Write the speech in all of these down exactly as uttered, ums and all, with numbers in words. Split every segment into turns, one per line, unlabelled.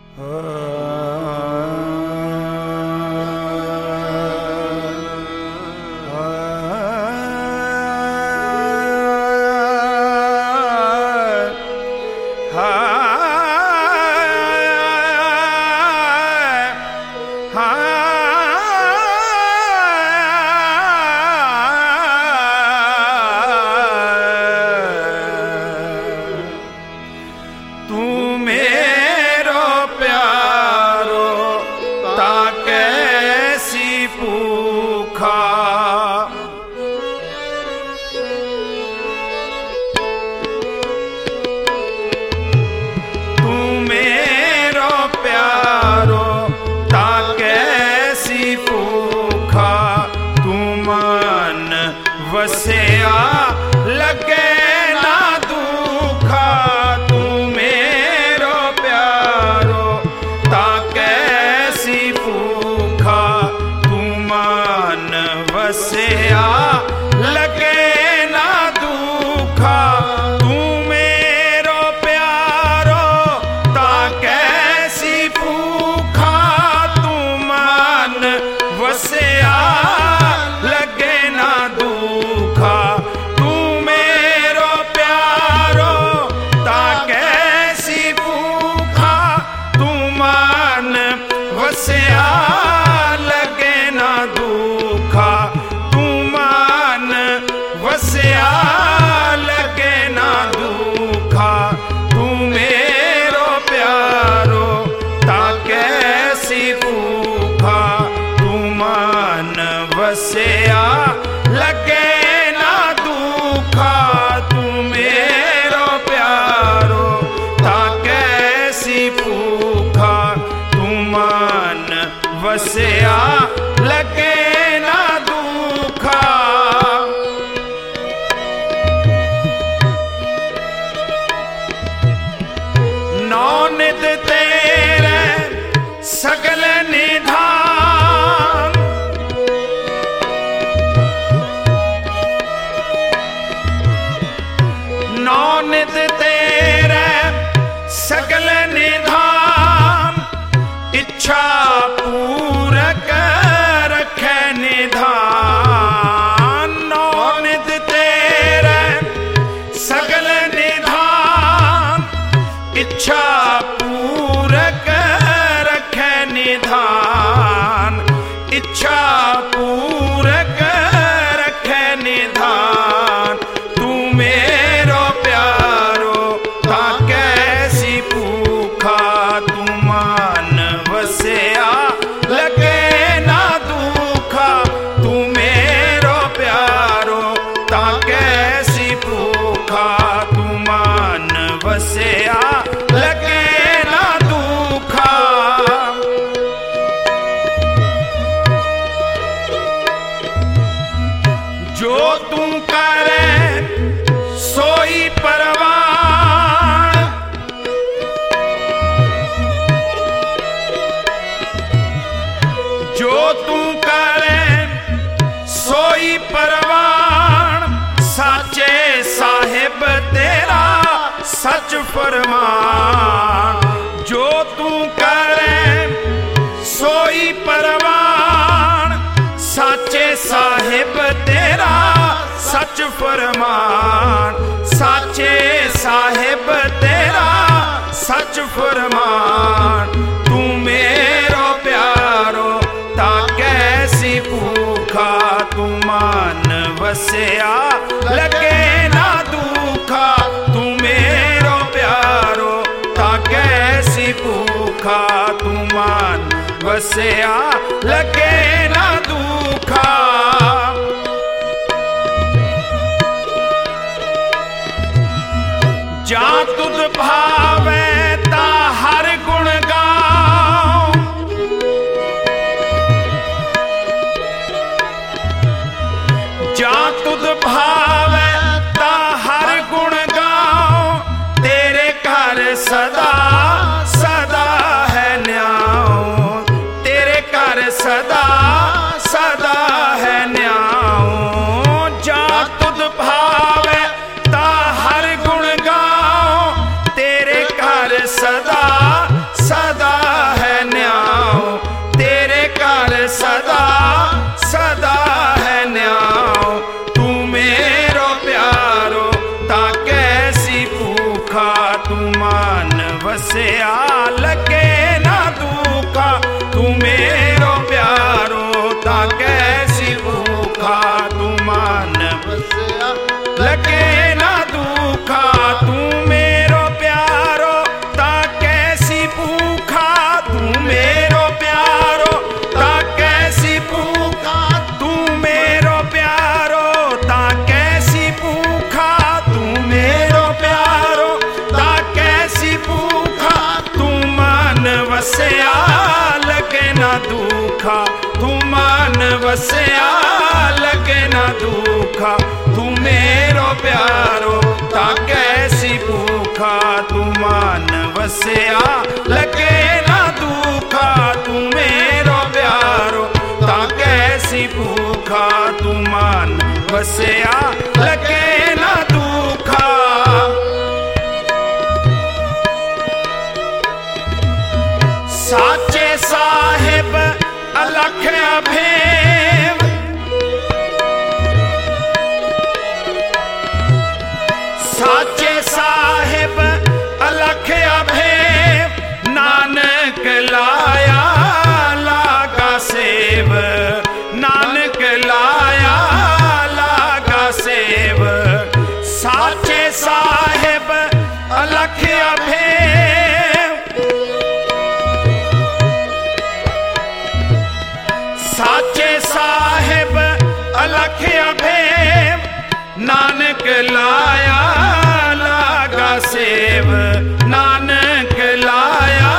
वसया लगे ना दुखा, तू मेरो प्यारो ता कैसी भूखा, तू मान वसया लगे ना दुखा, तू मेरो प्यारो ता कैसी भूखा, तू मान वसया लगे ना दुखा, तू मेरो प्यारो ता कैसी भूखा, तू मान वसया लगे ना दुखा, तू मान वसया लगे ना दुखा, तू मेरो प्यारो ता कैसी भूखा, तू मान वसया लगे ना दुखा, तू मेरो प्यारो ता कैसी भूखा, तू मान वसया लगे ना दुखा। नौ नित तेरे सगल निधान, नौ नित तेरे सगल निधान, इच्छा पूरक रखे निधान, नौ नित तेरे सगल निधान, इच्छा पूरक रखे निधान, इच्छा पूरक रखे निधान, तू मेरो प्यारो ता कैसी भूखा, तू मान वसया लगे ना दुखा, तू मेरो प्यारो ता कैसी भूखा, तू मान वसया लगे ना दुखा। जो तू करे सोई परवान, जो तू करे सोई परवान, साचे साहिब तेरा सच फरमान, जो तू करे सोई परवान, साचे साहिब तेरा सच फरमान, साचे साहिब तेरा सच फरमान, तू मेरो प्यारो ता कैसी भूखा, तू मान वसया लगे ना दुखा, तू मेरो प्यारो ता कैसी भूखा, तू मान वसया लगे ना दुखा। जा तुद भावे ता हर गुण गाओ, जा तुद भावे ता हर गुण गाओ, तेरे घर सदा सदा है न्याओ, तेरे घर सदा सदा है न्याओ, जा तुद भावे ता हर गुण गाओ, तेरे घर सदा सदा वसया लगे ना दुखा तू मेरो प्यारो ता कैसी भूखा तू मान वसया लगे ना दुखा तू मेरो प्यारो ता कैसी भूखा तू मेरो प्यारो ता कैसी भूखा तू मेरो प्यारो ता कैसी भूखा तू मेरो प्यारो ता कैसी भूखा तू मान वसया लगे ना दुखा तू मान वसया लगे ना दुखा तू मेरो प्यारो ता कैसी भूखा तू मान वसया लगे ना दुखा तू मेरो प्यारो ता कैसी भूखा तू मान वसया लगे ना दुखा। साचे साहिब अलख अभेम साचे साहिब अलख अभेम नानक लाया लागा सेव नानक लाया लागा सेव साचे साहिब अलख अभेम साचे साहिब अलख अभेम नानक लाया लागा सेव नानक लाया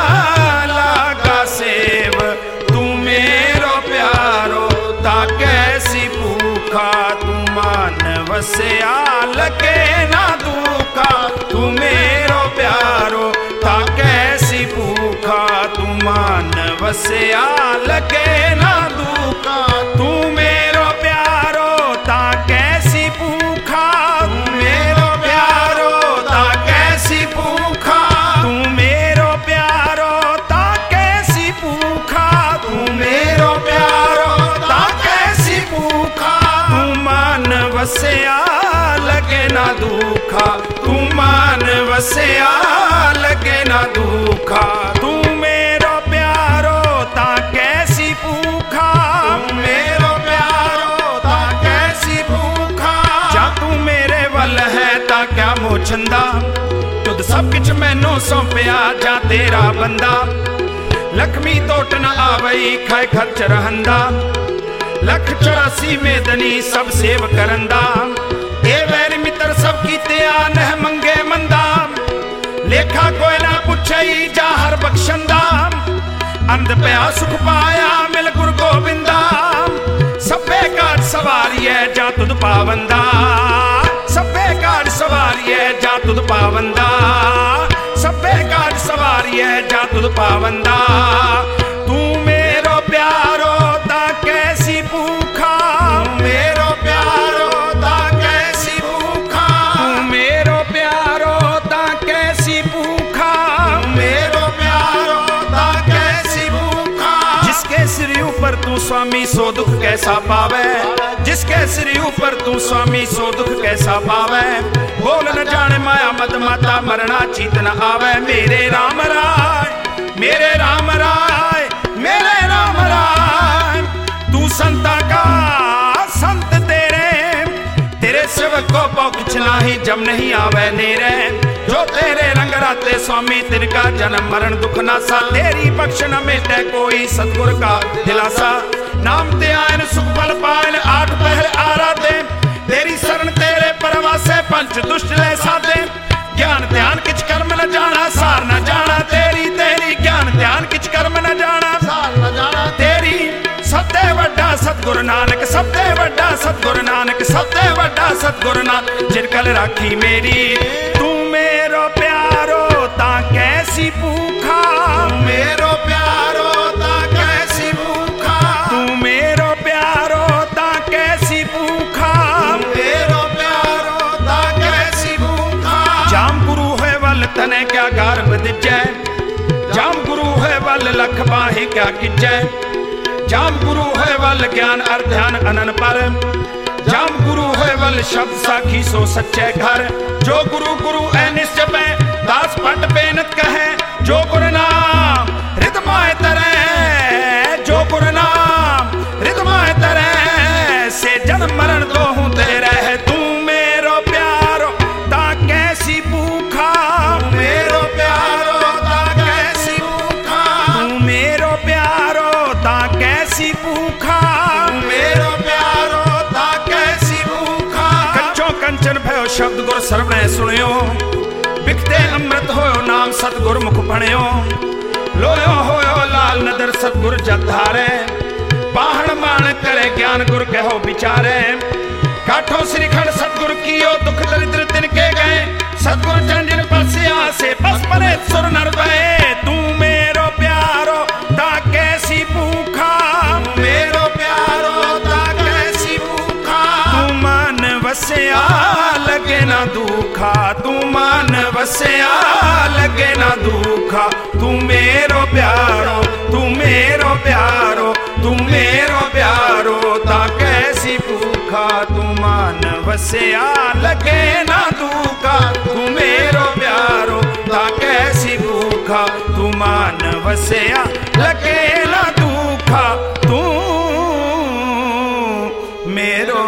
लागा सेव तू मेरो प्यारो ता कैसी भूखा तू मान वसया लगे ना दुखा तू मेरो प्यारो ता कैसी भूखा तू मान वसया लगे ना दुखा तू मेरो प्यारो ता कैसी भूखा तू मेरो प्यारो ता कैसी भूखा तू मेरो प्यारो ता कैसी भूखा तू मेरो प्यारो ता कैसी भूखा तू मान वसया लगे ना दुखा तू मान वसया लगे ना दुखा तू मेरो प्यारो ता कैसी भूखा तू मेरो प्यारो ता कैसी भूखा जा तू मेरे वल है ता क्या मोचंदा तुद सब किछ मैनू सौंपिया जा तेरा बंदा लक्ष्मी टोट न आवई खाए खर्च रहंदा लख चौरासी मेदनी सब सेव करंदा ए वैर मित्र सब कीते नह मंगे मंदा लेखा कोई ना पुछई जा हर बख्शंदा अंध पया सुख पाया मिल गुरु गोविंदा सभे काज सवारिए जा तुद पावंदा सभे काज सवारिए जा तुद पावंदा सभे काज सवारिए जा तुद पावंदा तू मेरो प्यारो ता कैसी भूखा मेरो प्यारो ता कैसी भूखा तू मेरो प्यारो ता कैसी भूखा मेरो प्यारो ता कैसी भूखा जिसके सिर ऊपर तू स्वामी सो दुख कैसा पावे जिसके सिर ऊपर तू स्वामी सो दुख कैसा पावे बोल न जाने माया मत माता मरना चीत न आवे मेरे राम राय मेरे राम राय मेरे राम राय तू संता का संत तेरे तेरे सेवक को पौकिछ नाही जब नहीं आवे नेरे जो तेरे रंग राते स्वामी तिनका जन्म मरण दुख नासा तेरी बख्श न मिटे कोई सतगुर का दिलासा नाम ते आयन सुख फल पायन आठ पहर आराधे तेरी शरण तेरे परवासे पंच दुष्ट ले साधे ज्ञान ध्यान किछ कर्म न जाना सार न जाना तेरी तेरी ज्ञान ध्यान किछ कर्म न जाना सार न जाना तेरी सबते वड्डा सतगुरु नानक सबते वड्डा सतगुरु नानक सबते वड्डा सतगुरु नानक जिनकल राखी मेरी तू मेरो प्यारो ता कैसी भूखा मेरो प्यारो ता कैसी भूखा तू मेरो प्यारो ता कैसी भूखा मेरो प्यारो ता कैसी भूखा जाम गुरु है वल तने क्या गर्भ दिजै जाम गुरु है वल लख बाहे क्या किजै जाम गुरु है वल ज्ञान अर ध्यान अनन पर जाम गुरु है वल शब्द साखी सो सच्चे घर जो गुरु गुरु ऐ निश्चय दास पट बेनत कहे जो गुरनाम रिदमाए तरे, जो गुरनाम रिदमाए तरे, से जन्म मरण दो हूँ तेरे। तू मेरो प्यारो ता कैसी भूखा, मेरो प्यारो ता कैसी भूखा, तू मेरो प्यारो ता कैसी भूखा, मेरो प्यारो ता कैसी भूखा। कच्चो कंचन भयो शब्द गुर सरवणे सुनियो, बिकते अमृत होयो नाम सतगुर मुख भणियो। लोयो होयो लाल नदर सतगुर जग धारे, बाहण मान करे ज्ञान गुर कहो विचारे। काठो श्रीखंड सतगुर कियो दुख दरिद्र तिनके गए, सतगुर चंडिल पासे आसे बस परे सुर नर गए। तू मेरो प्यारो ता कैसी भूखा, मेरो प्यारो ता कैसी भूखा, तू मान वस्या लगे ना दुखा, तू मान वस्या लगे ना दुखा। तू मेरो प्यारो, तू मेरो प्यारो, तू मेरो प्यारो ता कैसी भूखा, तू मान वस्या लगे ना दुखा। तू मेरो प्यारो ता कैसी भूखा, तू मान वस्या लगे ना दुखा। तू मेरो